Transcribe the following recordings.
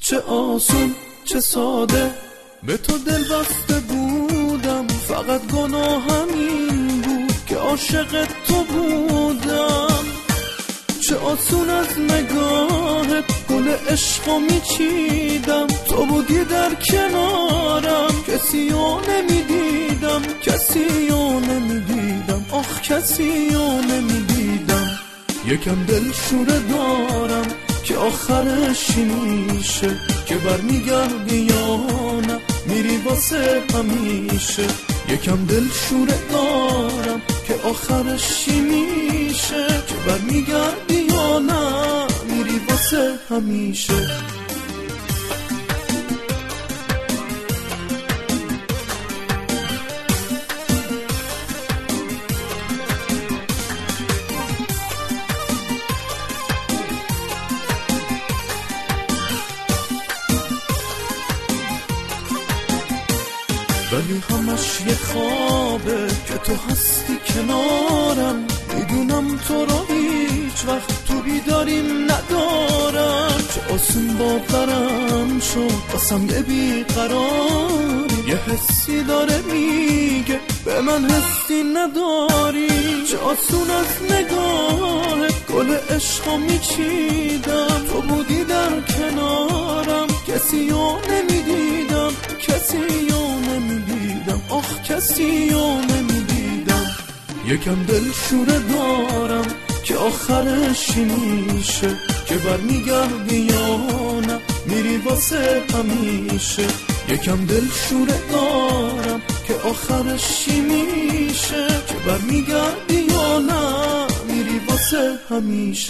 چه آسون چه ساده به تو دل بسته بودم، فقط گناهم این بود که عاشق تو بودم. چه آسون از نگاهت گل عشقو میچیدم، تو بودی در کنارم، کسیو نمیدیدم، کسیو نمیدیدم، آخ کسیو نمیدیدم. یکم دل شوره دارم که آخرش میشه، که برمیگردی یا نه میری واسه همیشه. یکم دل شوره دارم که آخرش میشه، که برمیگردی یا نه میری واسه همیشه. ولی همش یه خوابه که تو هستی کنارم، میدونم تو رو هیچ وقت تو بیداریم ندارم. چه آسون باورم شد باسم یه بیقراری، یه حسی داره میگه به من حسی نداری. چه آسون از نگاهت گل عشقو میچیدم، تو بودی در کنارم، کسیو نمیدیدم، کسیو نمیدیدم، آخ کسیو نمیدیدم. یکم دل شوره دارم که آخرش میشه، که برمیگردی یا نه میری واسه همیشه. یکم دل شوره دارم که آخرش میشه، که برمیگردی یا نه میری واسه همیشه.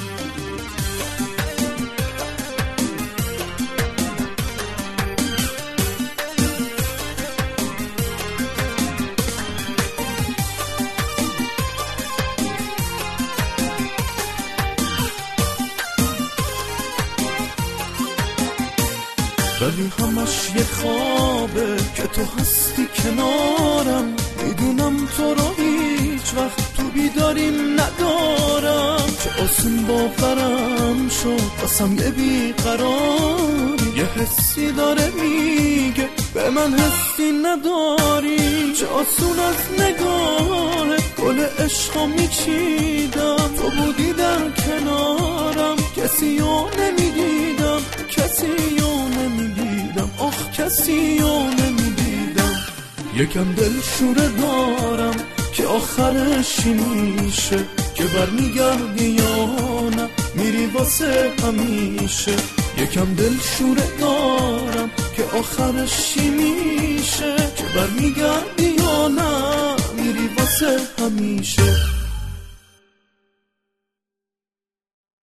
ولی همش یه خوابه که تو هستی کنارم، میدونم تو رو هیچ وقت تو بیداریم ندارم. چه آسون باورم شد باسم یه بیقراری، یه حسی داره میگه به من حسی نداری. چه آسون از نگاهت گل عشقو میچیدم، تو بودی در کنارم، کسیو نمیدیدم، کسیو نمیدیدم، آخ کسیو نمیدیدم. یکم دل شوره دارم که آخرش میشه، که برمیگردی یا نه میری واسه همیشه. یکم دل شوره دارم که آخرش میشه، که برمیگردی یا نه میری واسه همیشه.